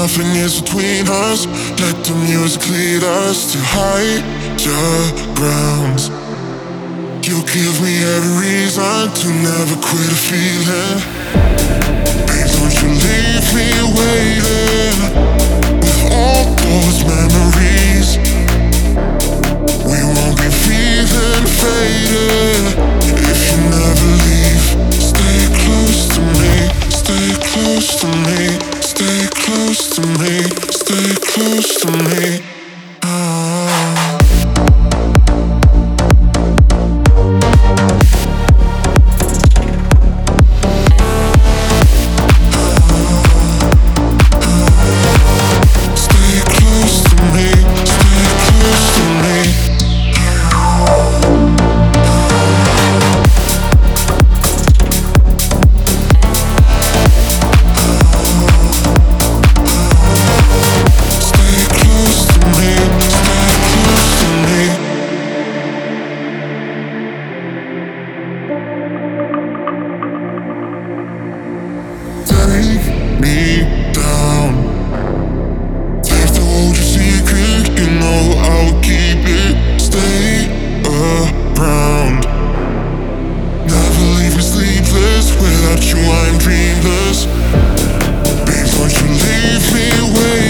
nothing is between us. Let the music lead us to higher grounds. You give me every reason to never quit a feeling. Babe, don't you leave me waiting with all those memories. We won't be feeling faded if you never leave. Stay close to me, stay close to me, stay close to me, stay close to me. Without you I'm dreamless. Babe, don't you leave me waiting.